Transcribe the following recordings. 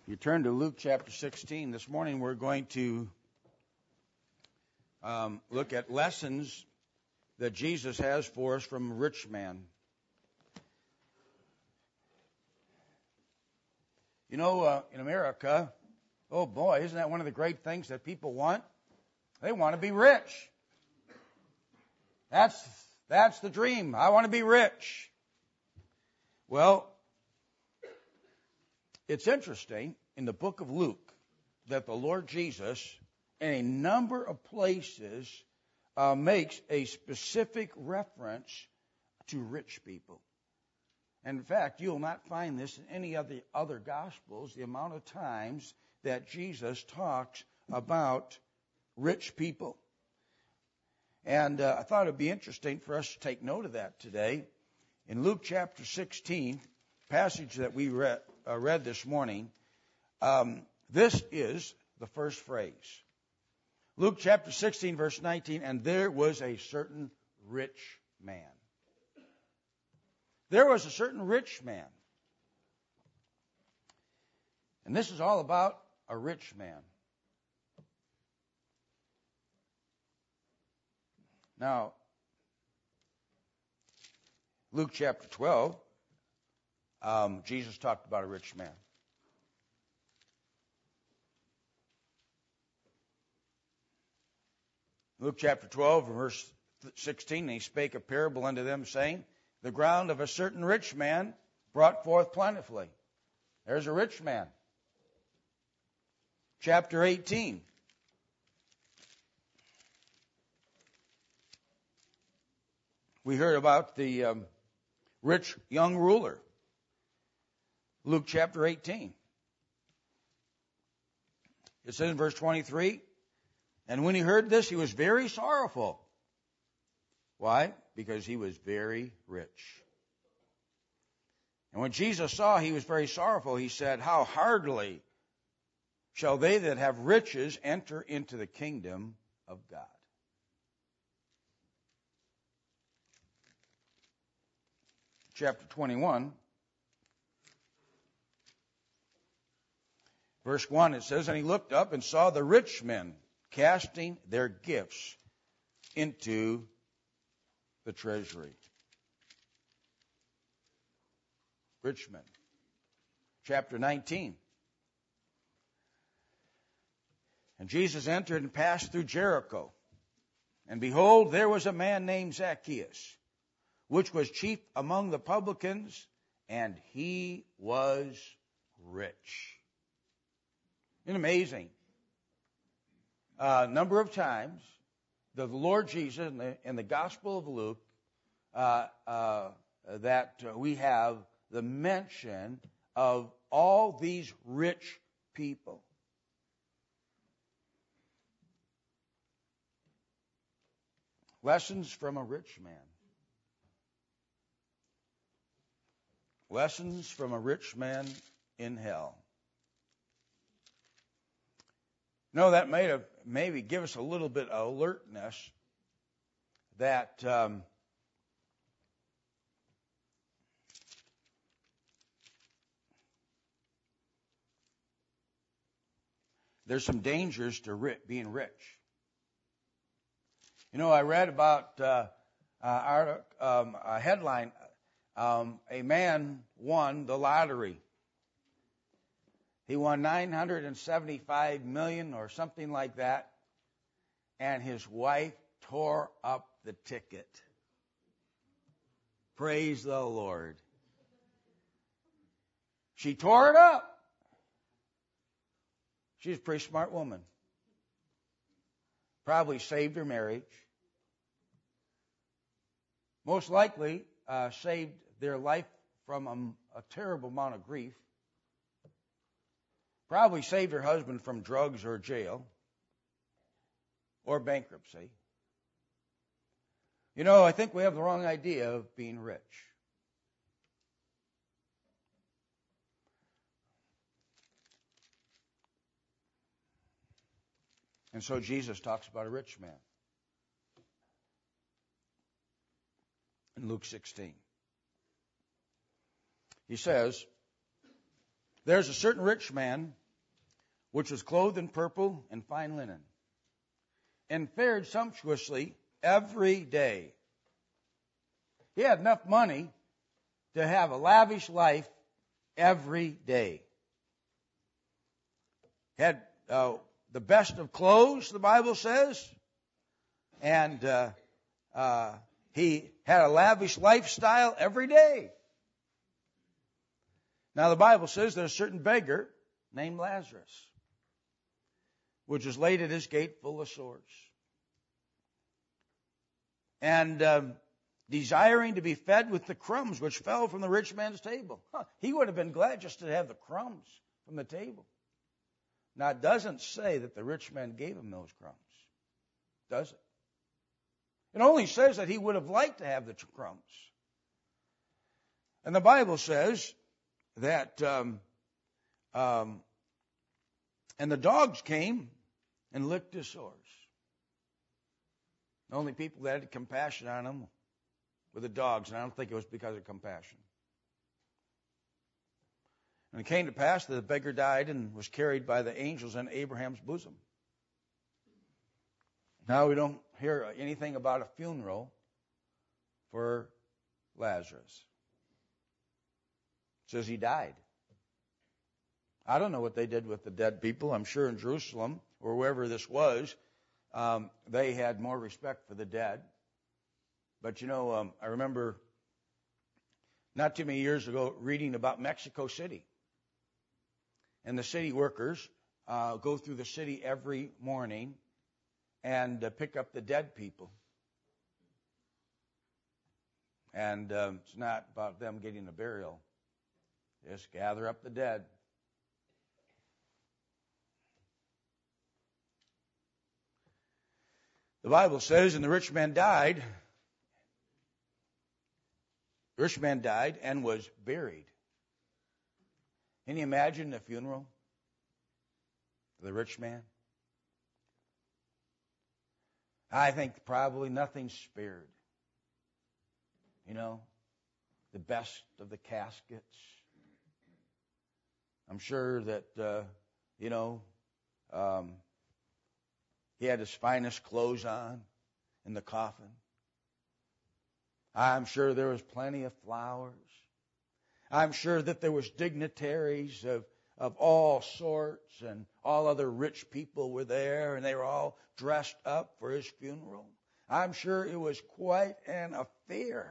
You turn to Luke chapter 16. This morning we're going to look at lessons that Jesus has for us from a rich man. You know, in America, oh boy, isn't that one of the great things that people want? They want to be rich. That's the dream. I want to be rich. Well, it's interesting in the book of Luke that the Lord Jesus, in a number of places, makes a specific reference to rich people. And in fact, you'll not find this in any of the other Gospels, the amount of times that Jesus talks about rich people. And I thought it would be interesting for us to take note of that today. In Luke chapter 16, passage that we read this morning, this is the first phrase. Luke chapter 16, verse 19, and there was a certain rich man. There was a certain rich man. And this is all about a rich man. Now, Luke chapter 12, Jesus talked about a rich man. Luke chapter 12, verse 16, and he spake a parable unto them, saying, the ground of a certain rich man brought forth plentifully. There's a rich man. Chapter 18. We heard about the rich young ruler. Luke chapter 18. It says in verse 23, and when he heard this, he was very sorrowful. Why? Because he was very rich. And when Jesus saw he was very sorrowful, he said, how hardly shall they that have riches enter into the kingdom of God. Chapter 21, verse 1, it says, and he looked up and saw the rich men casting their gifts into the treasury. Rich men. Chapter 19. And Jesus entered and passed through Jericho. And behold, there was a man named Zacchaeus, which was chief among the publicans, and he was rich. Isn't it amazing? A number of times, the Lord Jesus in the Gospel of Luke, that we have the mention of all these rich people. Lessons from a rich man. Lessons from a rich man in hell. No, that may have maybe give us a little bit of alertness that there's some dangers to being rich. You know, I read about a headline. A man won the lottery. He won $975 million or something like that, and his wife tore up the ticket. Praise the Lord. She tore it up. She's a pretty smart woman. Probably saved her marriage. Most likely saved their life from a terrible amount of grief. Probably saved her husband from drugs or jail or bankruptcy. You know, I think we have the wrong idea of being rich. And so Jesus talks about a rich man in Luke 16. He says, There's a certain rich man which was clothed in purple and fine linen, and fared sumptuously every day. He had enough money to have a lavish life every day. Had the best of clothes, the Bible says, and he had a lavish lifestyle every day. Now the Bible says there's a certain beggar named Lazarus, which was laid at his gate full of sores, and desiring to be fed with the crumbs which fell from the rich man's table. He would have been glad just to have the crumbs from the table. Now, it doesn't say that the rich man gave him those crumbs, does it? It only says that he would have liked to have the crumbs. And the Bible says that, and the dogs came and licked his sores. The only people that had compassion on him were the dogs, and I don't think it was because of compassion. And it came to pass that the beggar died and was carried by the angels in Abraham's bosom. Now we don't hear anything about a funeral for Lazarus. It says he died. I don't know what they did with the dead people. I'm sure in Jerusalem or wherever this was, they had more respect for the dead. But I remember not too many years ago reading about Mexico City. And the city workers go through the city every morning and pick up the dead people. And it's not about them getting a burial. Just gather up the dead. The Bible says, and the rich man died. The rich man died and was buried. Can you imagine the funeral for the rich man? I think probably nothing's spared. The best of the caskets. I'm sure that, he had his finest clothes on in the coffin. I'm sure there was plenty of flowers. I'm sure that there was dignitaries of all sorts, and all other rich people were there, and they were all dressed up for his funeral. I'm sure it was quite an affair.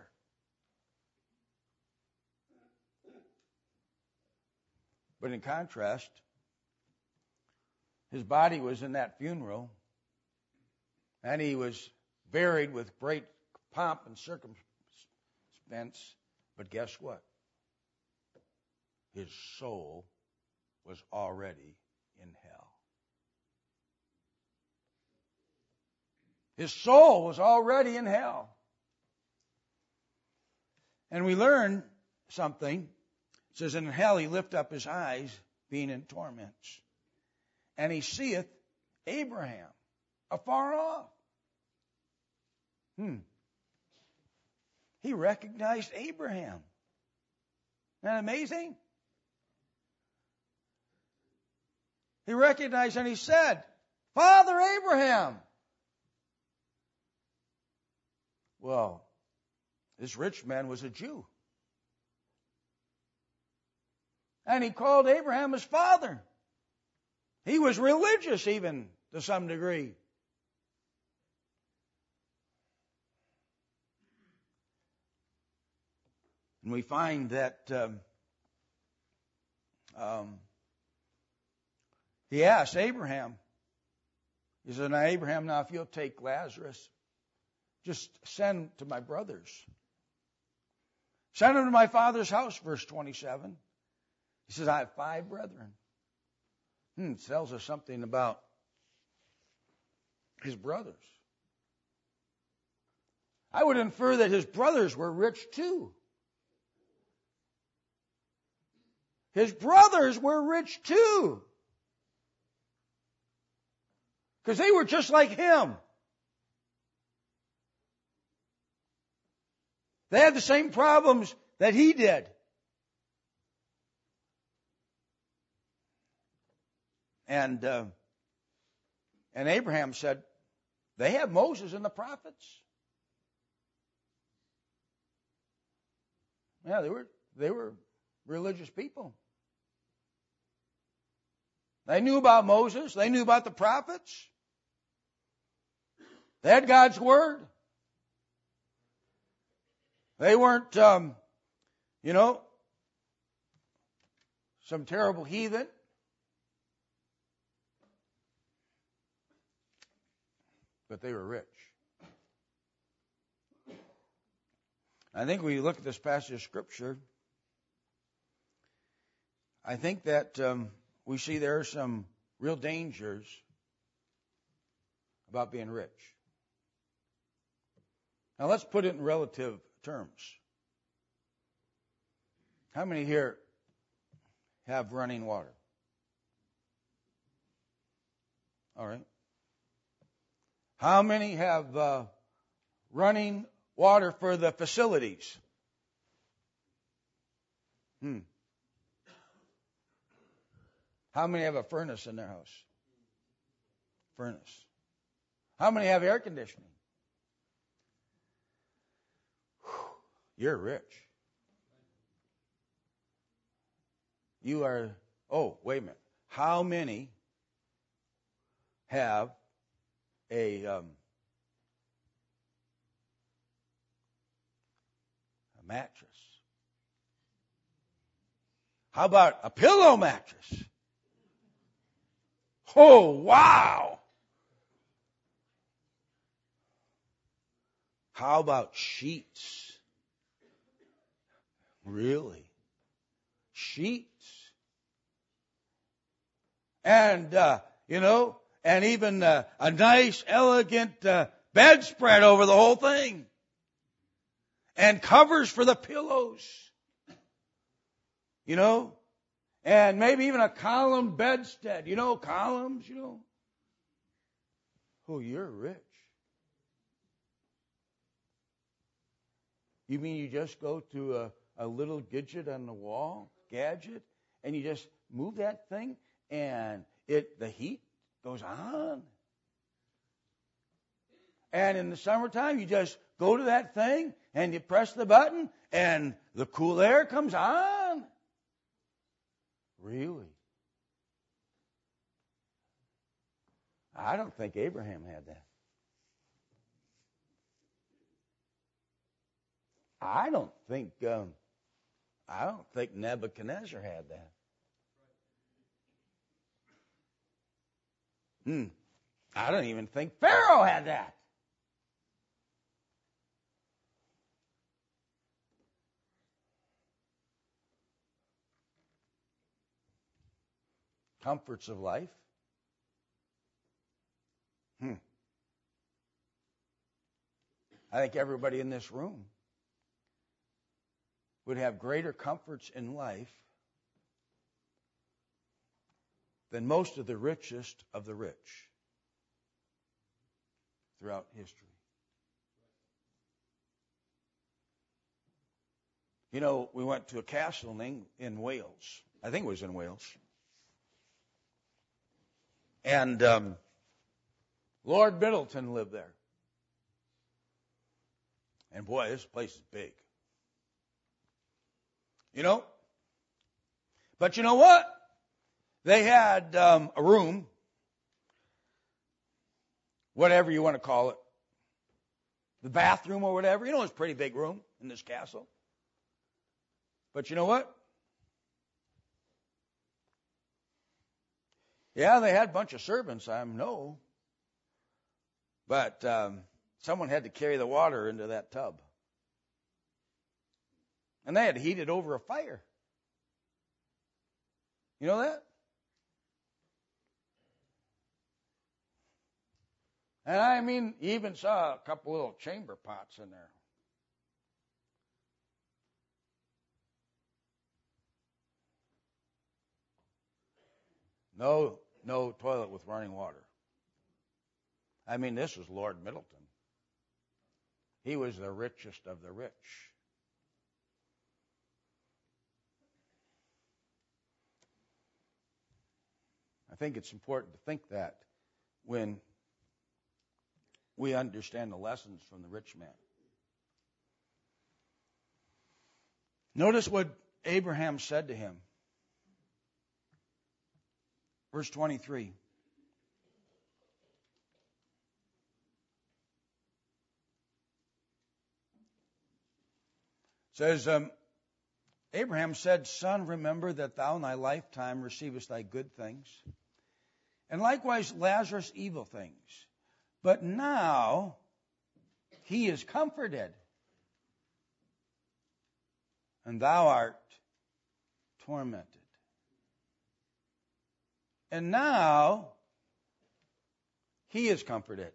But in contrast, his body was in that funeral, and he was buried with great pomp and circumstance. But guess what? His soul was already in hell. His soul was already in hell. And we learn something. It says, in hell he lift up his eyes, being in torments. And he seeth Abraham afar off. He recognized Abraham. Isn't that amazing? He recognized and he said, Father Abraham. Well, this rich man was a Jew. And he called Abraham his father. He was religious even to some degree. And we find that he asked Abraham, he said, now Abraham, now if you'll take Lazarus, just send to my brothers. Send him to my father's house, verse 27. He says, I have 5 brethren. It tells us something about his brothers. I would infer that his brothers were rich too. His brothers were rich too. Because they were just like him. They had the same problems that he did. And Abraham said, they have Moses and the prophets. Yeah, they were religious people. They knew about Moses. They knew about the prophets. They had God's Word. They weren't, some terrible heathen. But they were rich. I think when you look at this passage of Scripture, I think that we see there are some real dangers about being rich. Now let's put it in relative terms. How many here have running water? All right. How many have running water for the facilities? How many have a furnace in their house? Furnace. How many have air conditioning? You're rich. You are, wait a minute. How many have a mattress? How about a pillow mattress? Oh, wow. How about sheets? Really? Sheets? And, and even a nice, elegant bedspread over the whole thing. And covers for the pillows. And maybe even a column bedstead. Columns, Oh, you're rich. You mean you just go to a little gadget on the wall, and you just move that thing, and the heat goes on. And in the summertime, you just go to that thing, and you press the button, and the cool air comes on. Really? I don't think Abraham had that. I don't think Nebuchadnezzar had that. I don't even think Pharaoh had that. Comforts of life. I think everybody in this room would have greater comforts in life than most of the richest of the rich throughout history. We went to a castle in Wales. I think it was in Wales. And Lord Middleton lived there. And boy, this place is big. But you know what? They had a room, whatever you want to call it, the bathroom or whatever. It's a pretty big room in this castle. But you know what? Yeah, they had a bunch of servants, I know. But someone had to carry the water into that tub. And they had to heat it over a fire. You know that? And you even saw a couple little chamber pots in there. No toilet with running water. This was Lord Middleton. He was the richest of the rich. I think it's important to think that when we understand the lessons from the rich man. Notice what Abraham said to him. Verse 23. It says, Abraham said, Son, remember that thou in thy lifetime receivest thy good things, and likewise Lazarus evil things. But now he is comforted, and thou art tormented. And now he is comforted.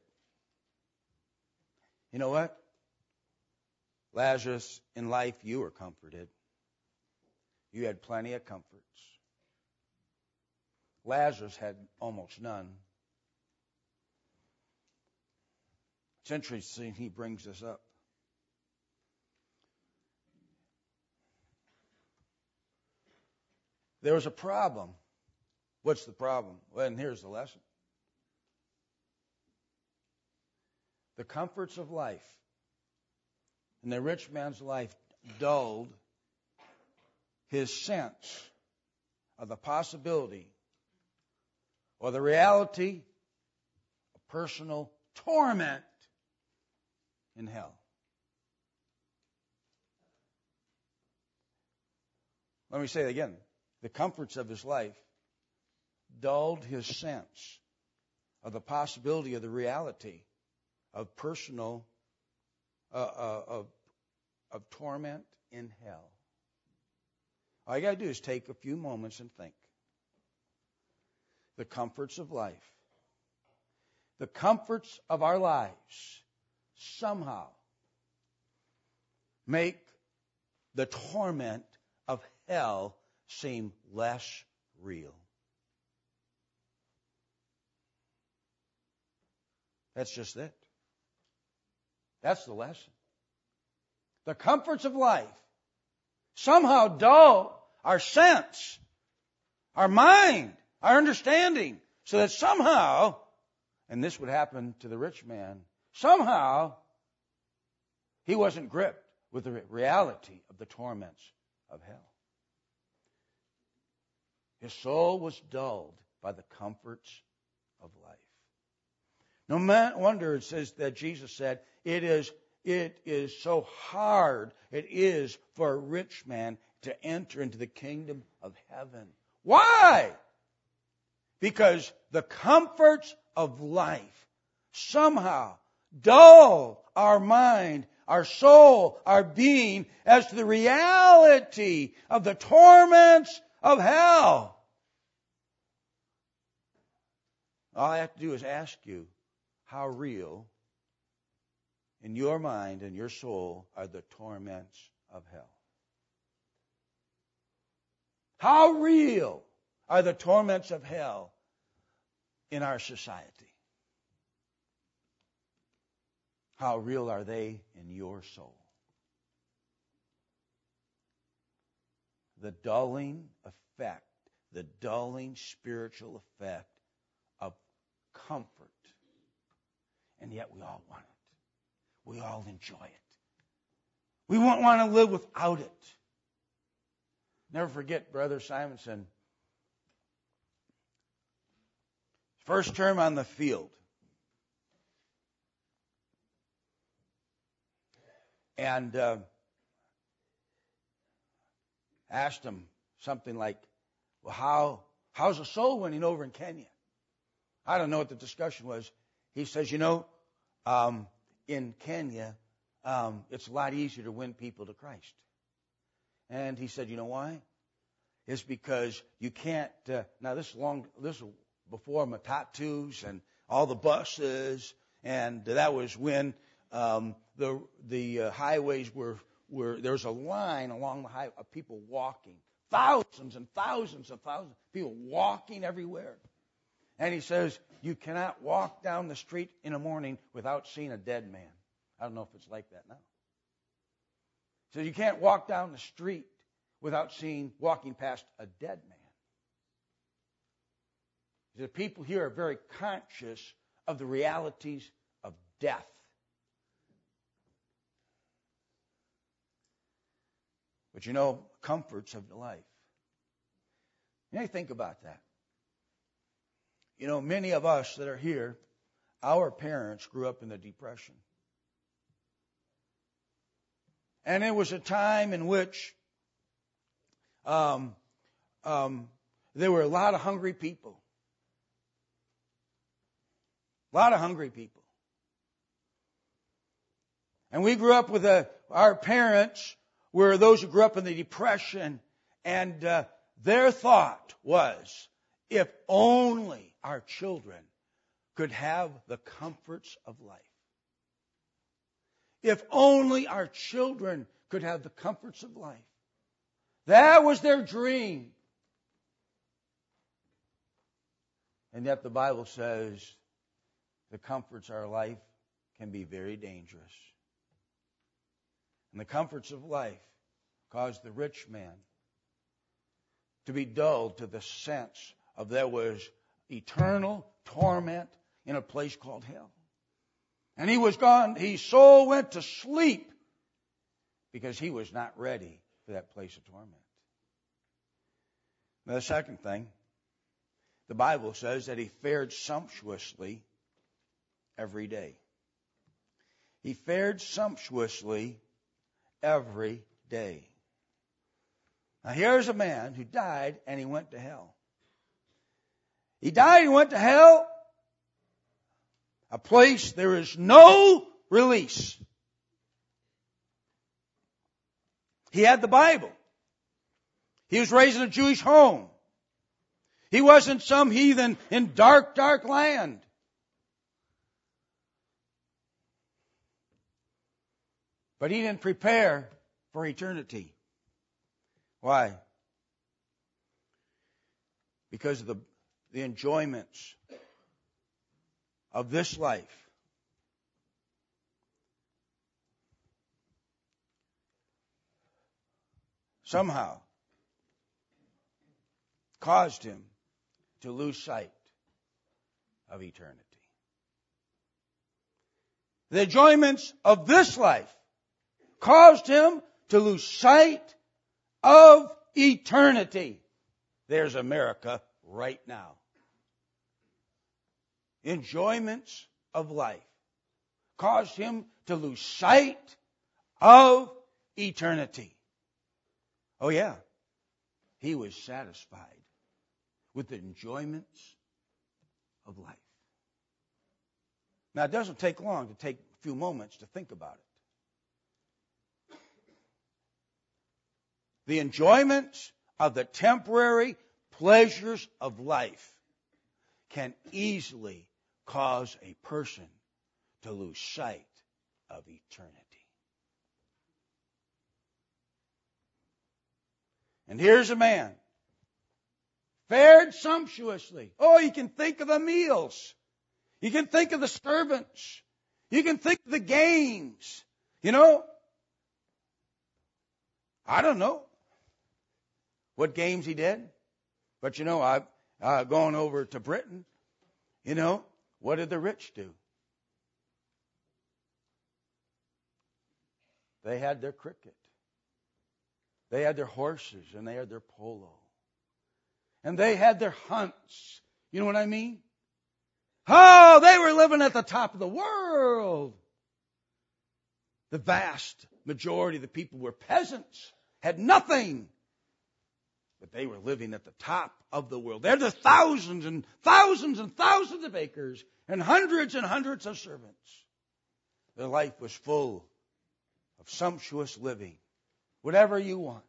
You know what? Lazarus, in life you were comforted. You had plenty of comforts. Lazarus had almost none. It's interesting he brings this up. There was a problem. What's the problem? Well, and here's the lesson. The comforts of life in the rich man's life dulled his sense of the possibility or the reality of personal torment in hell. Let me say it again. The comforts of his life dulled his sense of the possibility of the reality of personal of torment in hell. All you got to do is take a few moments and think. The comforts of life, the comforts of our lives, somehow make the torment of hell seem less real. That's just it. That's the lesson. The comforts of life somehow dull our sense, our mind, our understanding, so that somehow, and this would happen to the rich man, somehow he wasn't gripped with the reality of the torments of hell. His soul was dulled by the comforts of life. No wonder it says that Jesus said, it is so hard, it is for a rich man to enter into the kingdom of heaven. Why? Because the comforts of life somehow dull our mind, our soul, our being as to the reality of the torments of hell. All I have to do is ask you, how real in your mind and your soul are the torments of hell? How real are the torments of hell in our society? How real are they in your soul? The dulling effect, the dulling spiritual effect of comfort. And yet we all want it. We all enjoy it. We won't want to live without it. Never forget Brother Simonson. First term on the field. And asked him something like, well, how's the soul winning over in Kenya? I don't know what the discussion was. He says, in Kenya, it's a lot easier to win people to Christ. And he said, you know why? It's because you can't, now this is before Matatus and all the buses, and that was when the highways were there was a line along the highway of people walking. Thousands and thousands of thousands of people walking everywhere. And he says, you cannot walk down the street in the morning without seeing a dead man. I don't know if it's like that now. So you can't walk down the street without walking past a dead man. the people here are very conscious of the realities of death. But you know, comforts of life. You know, think about that. You know, many of us that are here, our parents grew up in the Depression. And it was a time in which there were a lot of hungry people. A lot of hungry people. And we grew up with our parents were those who grew up in the Depression, and their thought was, if only our children could have the comforts of life. If only our children could have the comforts of life. That was their dream. And yet the Bible says the comforts of our life can be very dangerous. And the comforts of life caused the rich man to be dulled to the sense of there was eternal torment in a place called hell. And he was gone. His soul went to sleep because he was not ready for that place of torment. Now, the second thing, the Bible says that he fared sumptuously every day. He fared sumptuously every day. Now, here's a man who died and he went to hell. He died and went to hell, a place there is no release. He had the Bible. He was raised in a Jewish home. He wasn't some heathen in dark, dark land. But he didn't prepare for eternity. Why? Because of the enjoyments of this life. Somehow caused him to lose sight of eternity. The enjoyments of this life caused him to lose sight of eternity. There's America right now. Enjoyments of life caused him to lose sight of eternity. Oh yeah, he was satisfied with the enjoyments of life. Now, it doesn't take long to take a few moments to think about it. The enjoyments of the temporary pleasures of life can easily cause a person to lose sight of eternity. And here's a man, fared sumptuously. Oh, you can think of the meals. You can think of the servants. You can think of the games. You know, I don't know what games he did. But you know, I've gone over to Britain. You know, what did the rich do? They had their cricket. They had their horses and they had their polo. And they had their hunts. You know what I mean? Oh, they were living at the top of the world. The vast majority of the people were peasants, had nothing. But they were living at the top of the world. There were thousands and thousands and thousands of acres and hundreds of servants. Their life was full of sumptuous living. Whatever you want.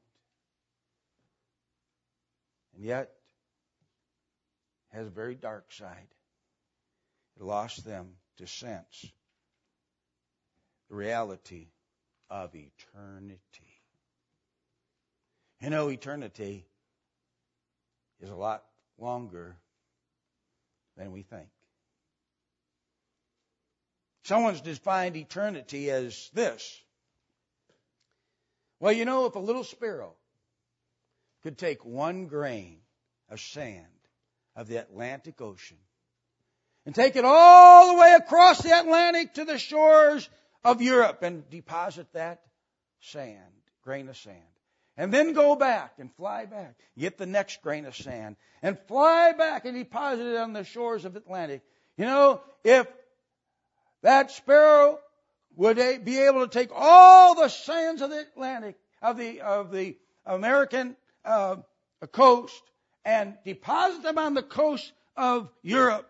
And yet, it has a very dark side. It lost them to sense the reality of eternity. You know, eternity is a lot longer than we think. Someone's defined eternity as this. Well, you know, if a little sparrow could take one grain of sand of the Atlantic Ocean and take it all the way across the Atlantic to the shores of Europe and deposit that sand, grain of sand. And then go back and fly back, get the next grain of sand, and fly back and deposit it on the shores of the Atlantic. You know, if that sparrow would be able to take all the sands of the Atlantic, of the American coast, and deposit them on the coast of Europe,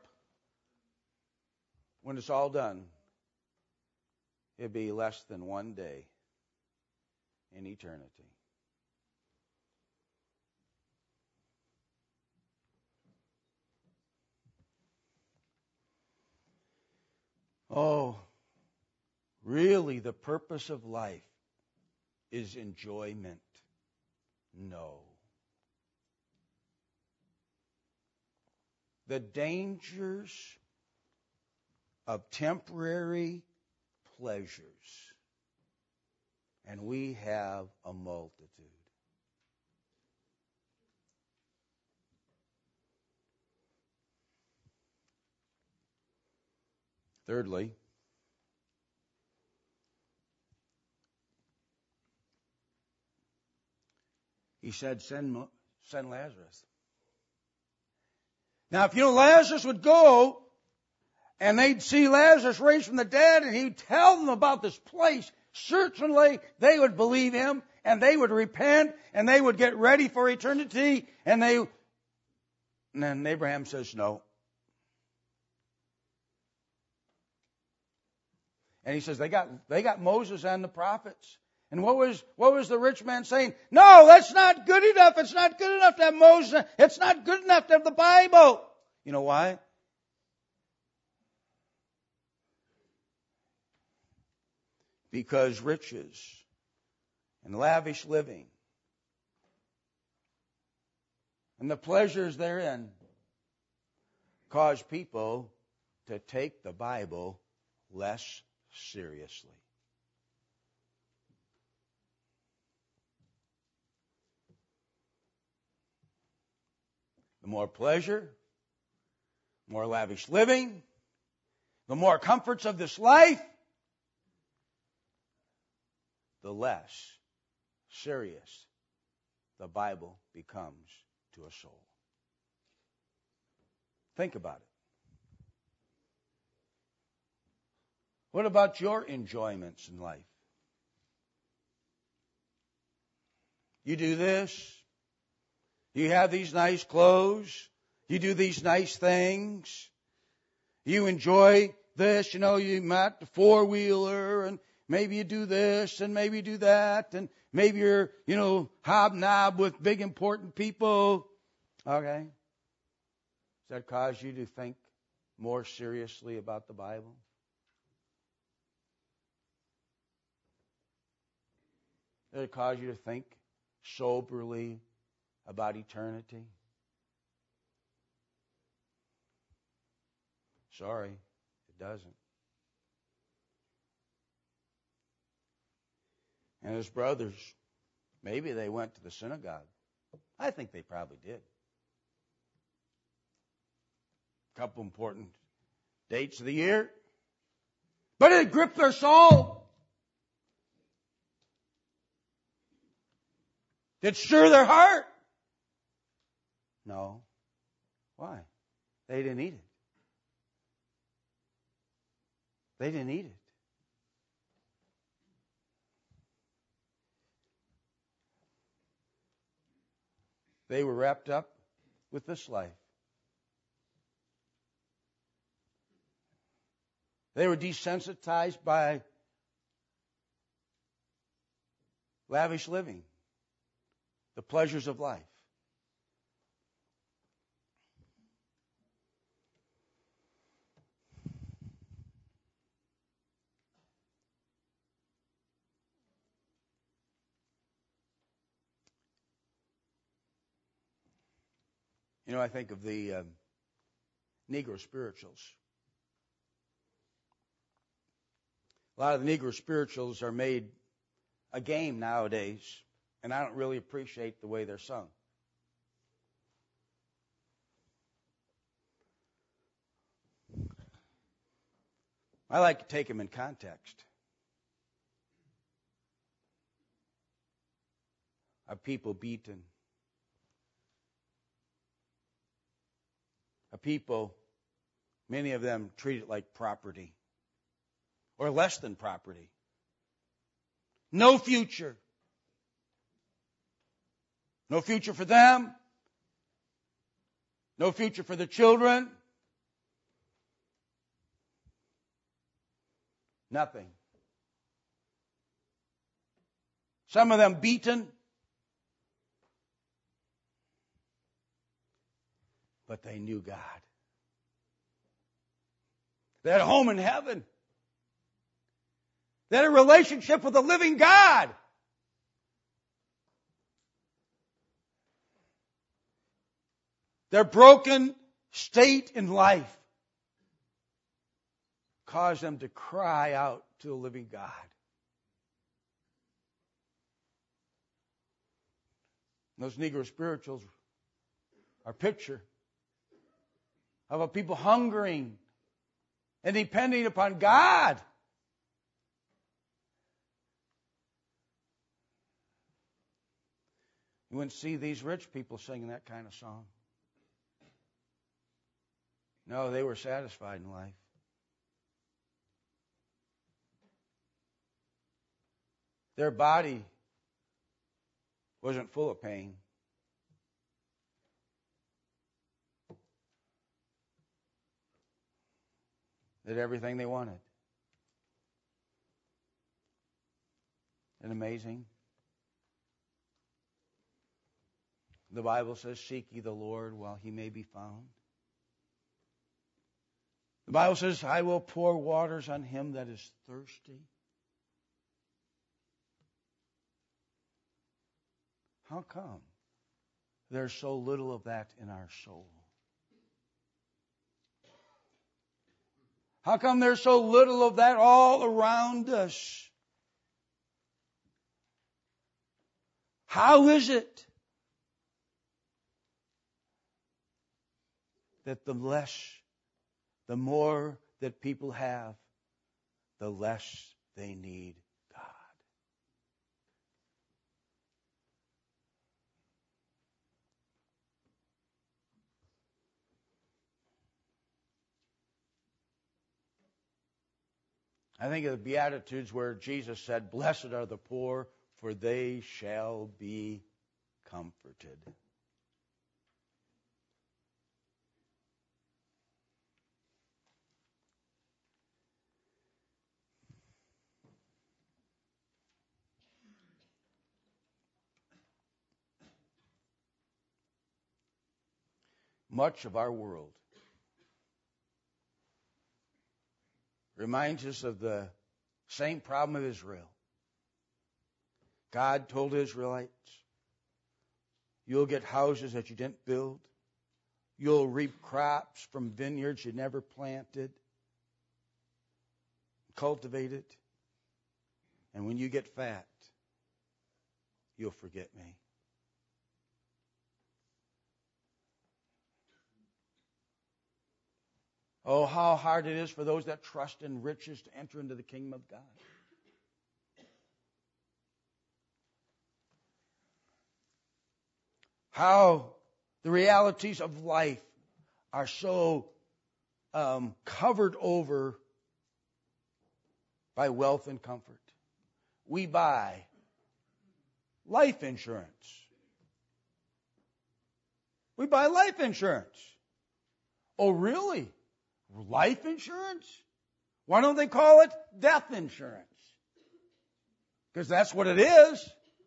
when it's all done, it'd be less than one day in eternity. Oh, really, the purpose of life is enjoyment? No. The dangers of temporary pleasures, and we have a multitude. Thirdly, he said, send Lazarus. Now, if Lazarus would go and they'd see Lazarus raised from the dead and he'd tell them about this place, certainly they would believe him and they would repent and they would get ready for eternity. And then Abraham says no. And he says they got Moses and the prophets. And what was the rich man saying? No, that's not good enough. It's not good enough to have Moses. It's not good enough to have the Bible. You know why? Because riches and lavish living and the pleasures therein cause people to take the Bible less seriously. The more pleasure, more lavish living, the more comforts of this life, the less serious the Bible becomes to a soul. Think about it. What about your enjoyments in life? You do this. You have these nice clothes. You do these nice things. You enjoy this. You met the four-wheeler, and maybe you do this, and maybe you do that, and maybe you're, hobnob with big important people. Okay. Does that cause you to think more seriously about the Bible? Does it cause you to think soberly about eternity? Sorry, it doesn't. And his brothers, maybe they went to the synagogue. I think they probably did. A couple important dates of the year. But it gripped their soul. Did it stir their heart? No. Why? They didn't eat it. They didn't eat it. They were wrapped up with this life. They were desensitized by lavish living, the pleasures of life. I think of the Negro spirituals. A lot of the Negro spirituals are made a game nowadays, and I don't really appreciate the way they're sung. I like to take them in context. Of people beaten. Of people, many of them treated like property. Or less than property. No future. No future for them. No future for the children. Nothing. Some of them beaten. But they knew God. They had a home in heaven. They had a relationship with the living God. Their broken state in life caused them to cry out to the living God. Those Negro spirituals are a picture of a people hungering and depending upon God. You wouldn't see these rich people singing that kind of song. No, they were satisfied in life. Their body wasn't full of pain. They did everything they wanted. Isn't it amazing? The Bible says, seek ye the Lord while he may be found. The Bible says, I will pour waters on him that is thirsty. How come there's so little of that in our soul? How come there's so little of that all around us? How is it that the more that people have, the less they need God? I think of the Beatitudes where Jesus said, blessed are the poor, for they shall be comforted. Much of our world reminds us of the same problem of Israel. God told the Israelites, you'll get houses that you didn't build. You'll reap crops from vineyards you never planted, cultivated. And when you get fat, you'll forget me. Oh, how hard it is for those that trust in riches to enter into the kingdom of God. How the realities of life are so covered over by wealth and comfort. We buy life insurance. We buy life insurance. Oh, really? Life insurance? Why don't they call it death insurance? Because that's what it is.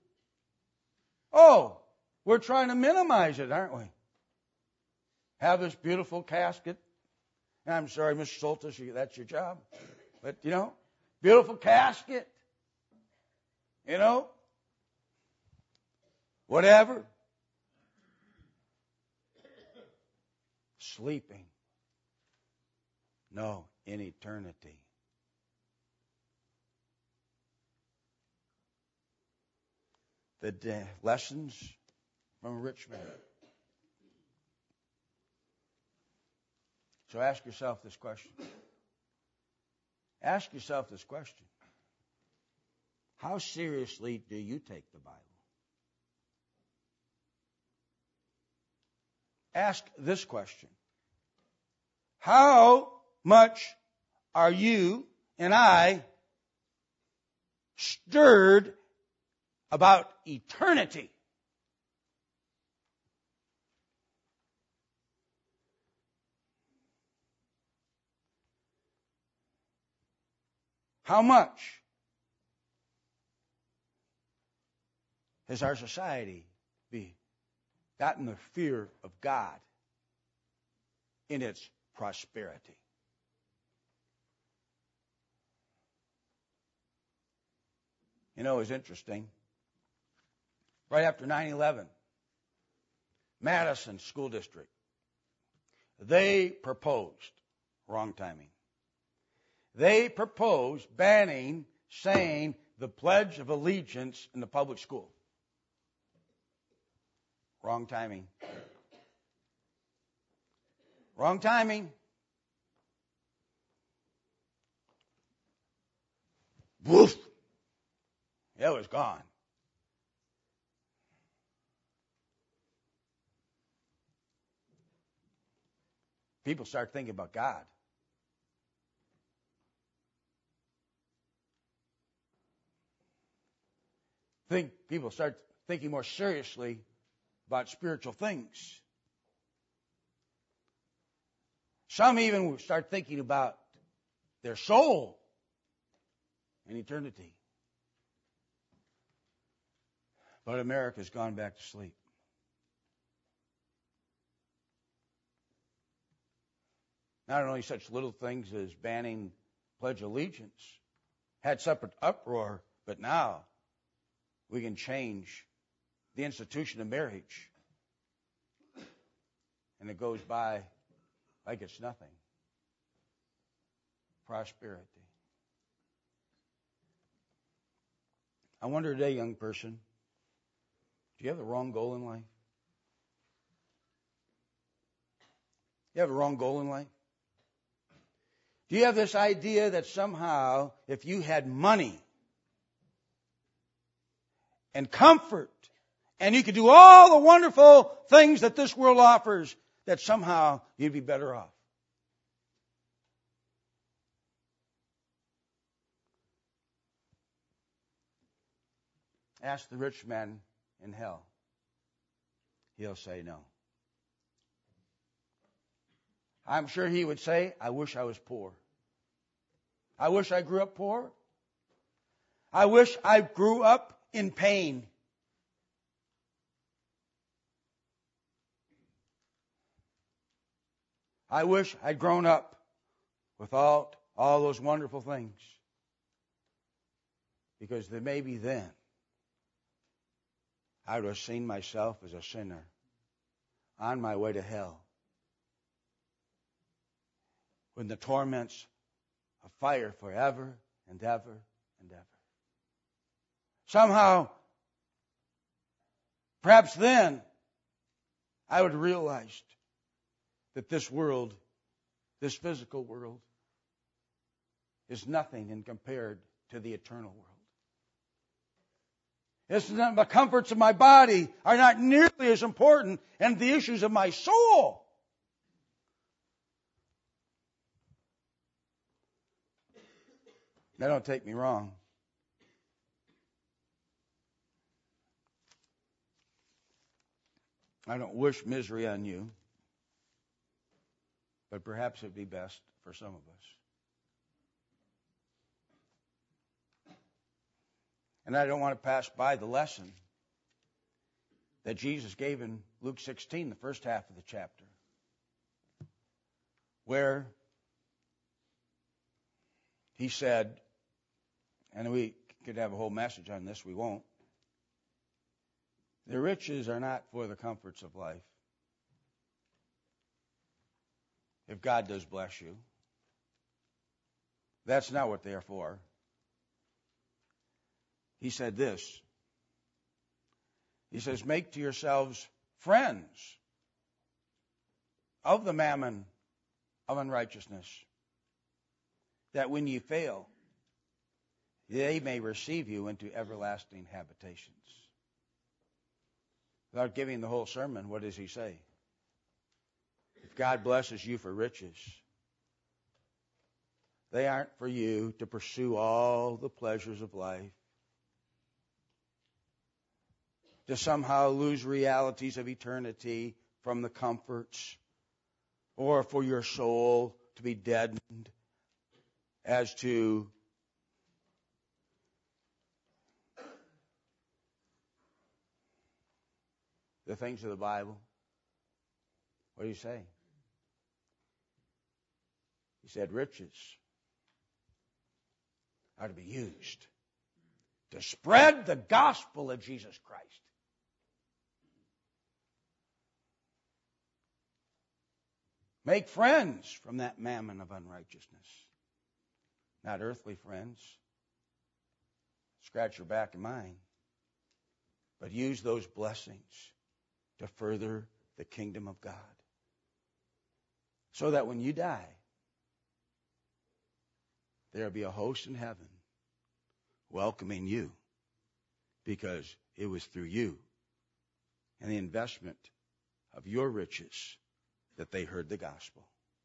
Oh, we're trying to minimize it, aren't we? Have this beautiful casket. And I'm sorry, Mr. Soltis, that's your job. But, beautiful casket. Whatever. Sleeping. No, in eternity. The lessons from a rich man. So ask yourself this question. Ask yourself this question. How seriously do you take the Bible? Ask this question. How much are you and I stirred about eternity? How much has our society gotten the fear of God in its prosperity? You know, it was interesting. Right after 9/11, Madison School District, they proposed, wrong timing, they proposed banning saying the Pledge of Allegiance in the public school. Wrong timing. Wrong timing. Woof. It was gone. People start thinking about God. People start thinking more seriously about spiritual things. Some even start thinking about their soul and eternity. But America's gone back to sleep. Not only such little things as banning Pledge of Allegiance had separate uproar, but now we can change the institution of marriage. And it goes by like it's nothing. Prosperity. I wonder today, young person, do you have the wrong goal in life? You have a wrong goal in life? Do you have this idea that somehow if you had money and comfort and you could do all the wonderful things that this world offers, that somehow you'd be better off? Ask the rich man in hell. He'll say no. I'm sure he would say, I wish I was poor. I wish I grew up poor. I wish I grew up in pain. I wish I'd grown up without all those wonderful things. Because maybe then I would have seen myself as a sinner on my way to hell, when the torments of fire forever and ever and ever. Somehow, perhaps then, I would have realized that this world, this physical world, is nothing in compared to the eternal world. It's not, the comforts of my body are not nearly as important as the issues of my soul. Now, don't take me wrong. I don't wish misery on you, but perhaps it would be best for some of us. And I don't want to pass by the lesson that Jesus gave in Luke 16, the first half of the chapter, where he said, and we could have a whole message on this, we won't. The riches are not for the comforts of life. If God does bless you, that's not what they are for. He said this. He says, make to yourselves friends of the mammon of unrighteousness, that when you fail, they may receive you into everlasting habitations. Without giving the whole sermon, what does he say? If God blesses you for riches, they aren't for you to pursue all the pleasures of life, to somehow lose realities of eternity from the comforts, or for your soul to be deadened as to the things of the Bible. What do you say? He said riches are to be used to spread the gospel of Jesus Christ. Make friends from that mammon of unrighteousness. Not earthly friends. Scratch your back and mine. But use those blessings to further the kingdom of God. So that when you die, there'll be a host in heaven welcoming you, because it was through you and the investment of your riches that they heard the gospel.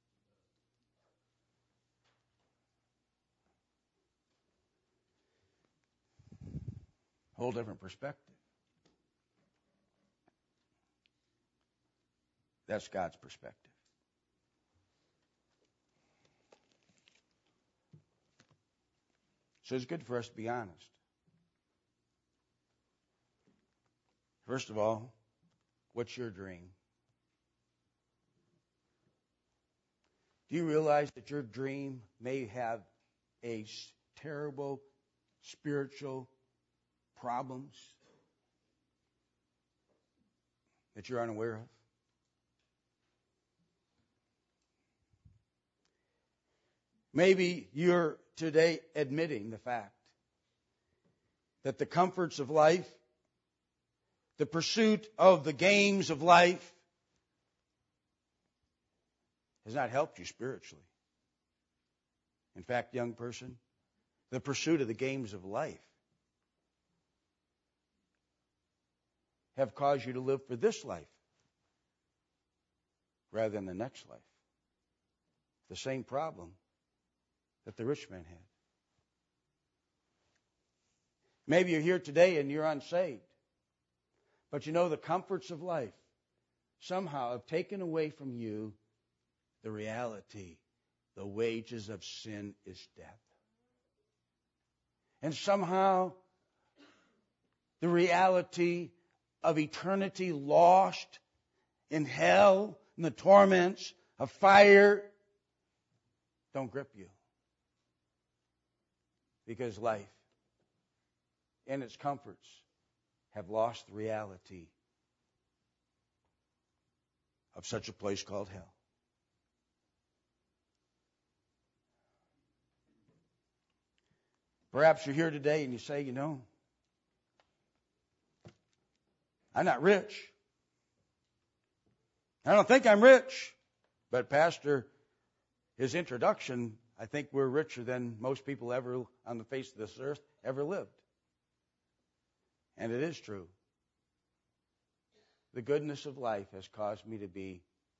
Whole different perspective. That's God's perspective. So it's good for us to be honest. First of all, what's your dream? Do you realize that your dream may have a terrible spiritual problems that you're unaware of? Maybe you're today admitting the fact that the comforts of life, the pursuit of the games of life, has not helped you spiritually. In fact, young person, the pursuit of the games of life have caused you to live for this life rather than the next life. The same problem that the rich man had. Maybe you're here today and you're unsaved, but you know the comforts of life somehow have taken away from you the reality. The wages of sin is death. And somehow the reality of eternity lost in hell and the torments of fire don't grip you. Because life and its comforts have lost the reality of such a place called hell. Perhaps you're here today and you say, you know, I'm not rich. I don't think I'm rich. But Pastor, his introduction, I think we're richer than most people ever on the face of this earth ever lived. And it is true. The goodness of life has caused me to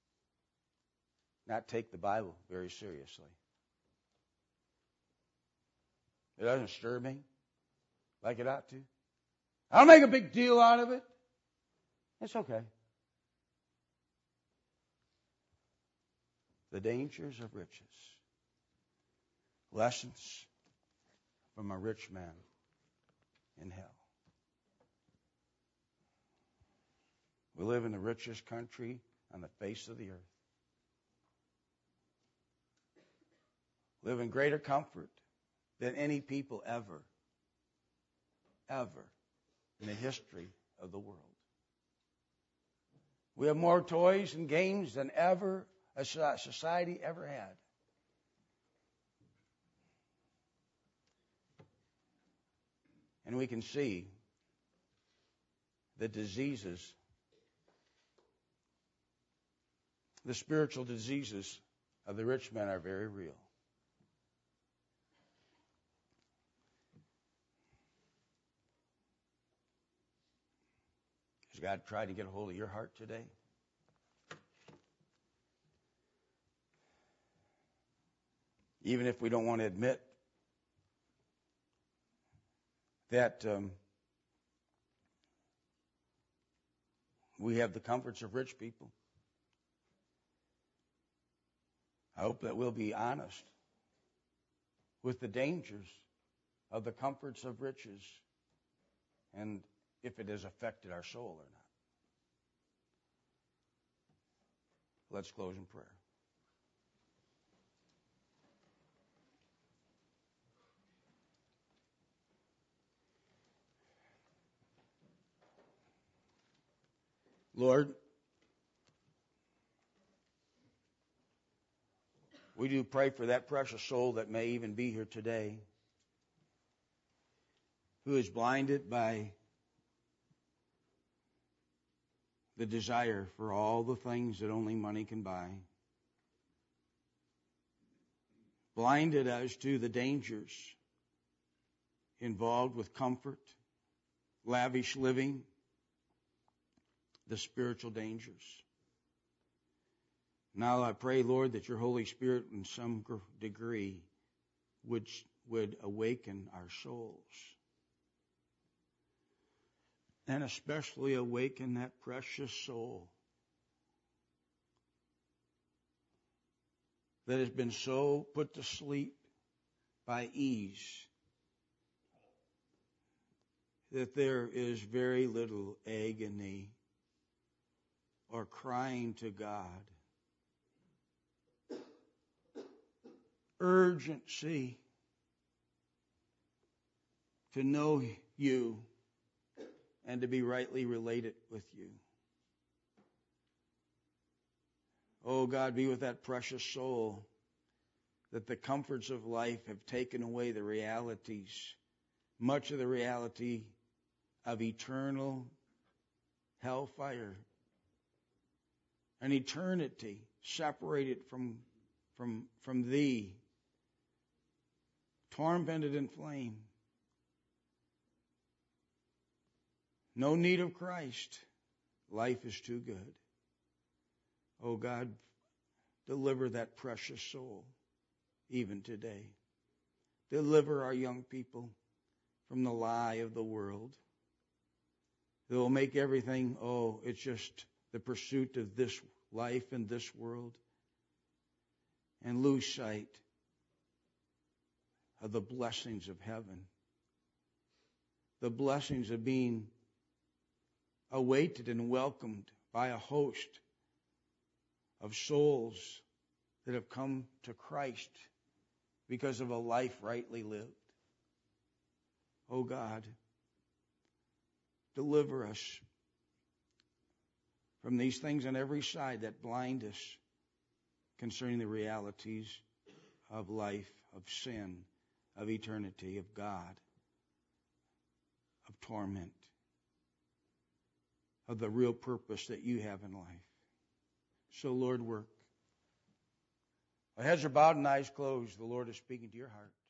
not take the Bible very seriously. It doesn't stir me like it ought to. I don't make a big deal out of it. It's okay. The dangers of riches. Lessons from a rich man in hell. We live in the richest country on the face of the earth. Live in greater comfort than any people ever in the history of the world. We have more toys and games than ever a society ever had. And we can see the diseases, the spiritual diseases of the rich men are very real. God trying to get a hold of your heart today? Even if we don't want to admit that we have the comforts of rich people, I hope that we'll be honest with the dangers of the comforts of riches and if it has affected our soul or not. Let's close in prayer. Lord, we do pray for that precious soul that may even be here today, who is blinded by the desire for all the things that only money can buy, blinded as to the dangers involved with comfort, lavish living, the spiritual dangers. Now I pray, Lord, that your Holy Spirit in some degree would awaken our souls. And especially awaken that precious soul that has been so put to sleep by ease that there is very little agony or crying to God. Urgency to know you and to be rightly related with you. Oh God, be with that precious soul that the comforts of life have taken away the realities, much of the reality of eternal hellfire, an eternity separated from thee, tormented in flame. No need of Christ. Life is too good. Oh God, deliver that precious soul even today. Deliver our young people from the lie of the world. That will make everything, it's just the pursuit of this life and this world, and lose sight of the blessings of heaven, the blessings of being awaited and welcomed by a host of souls that have come to Christ because of a life rightly lived. Oh God, deliver us from these things on every side that blind us concerning the realities of life, of sin, of eternity, of God, of torment, of the real purpose that you have in life. So, Lord, work. Our heads are bowed and eyes closed. The Lord is speaking to your heart.